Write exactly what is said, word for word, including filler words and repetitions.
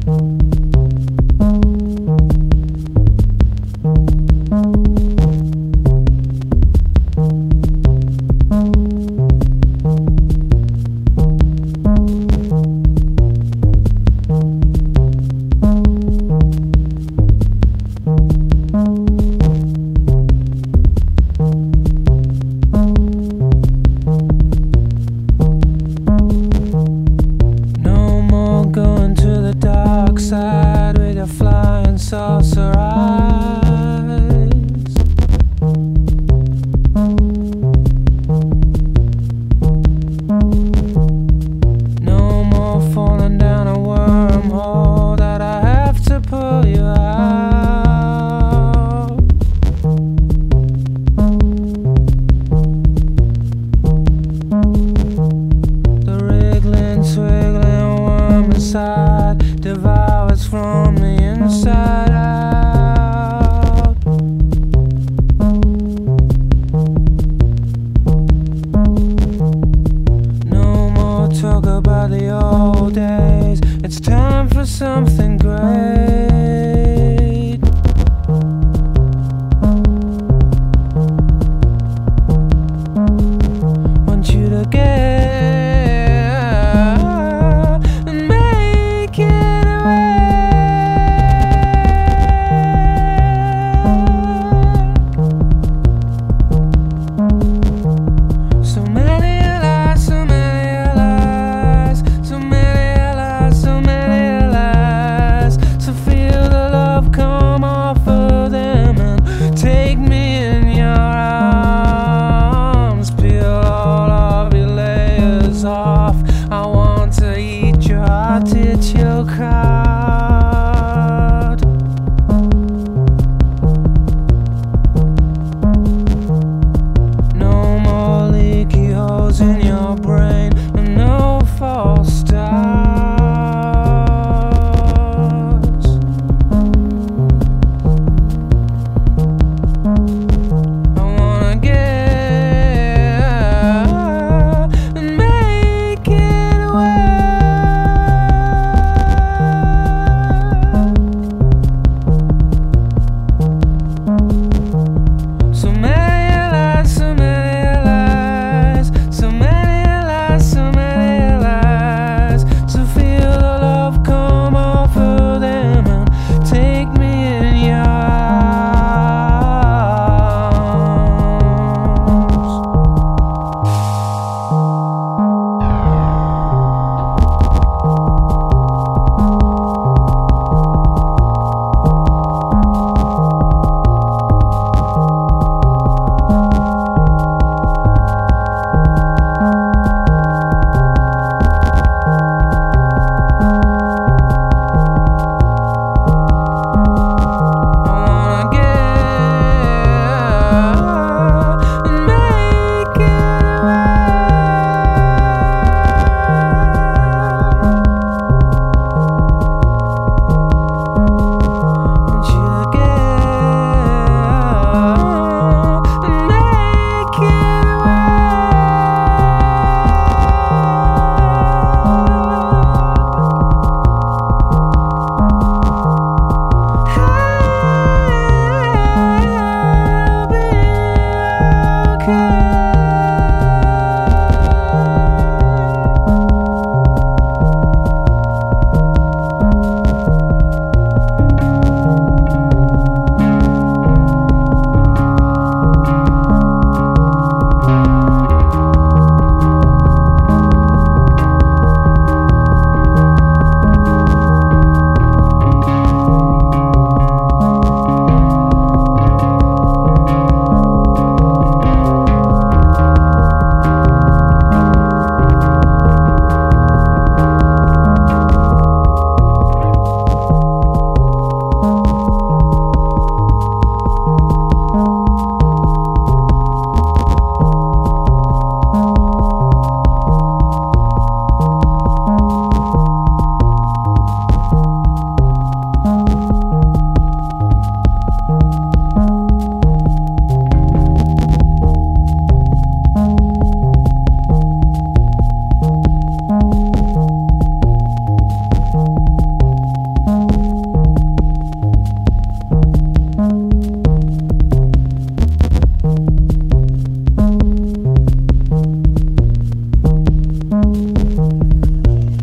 Side with your flying saucer eyes. No more falling down a wormhole that I have to pull you out. The wriggling, twiggling worm inside devours from the inside out. No more talk about the old days. It's time for something great. Want you to get and make it so many lies, so many lies, so many lies, so many lies. So feel the love come off of them and take me in your arms. Peel all of your layers off. I want to eat your heart, it's your car.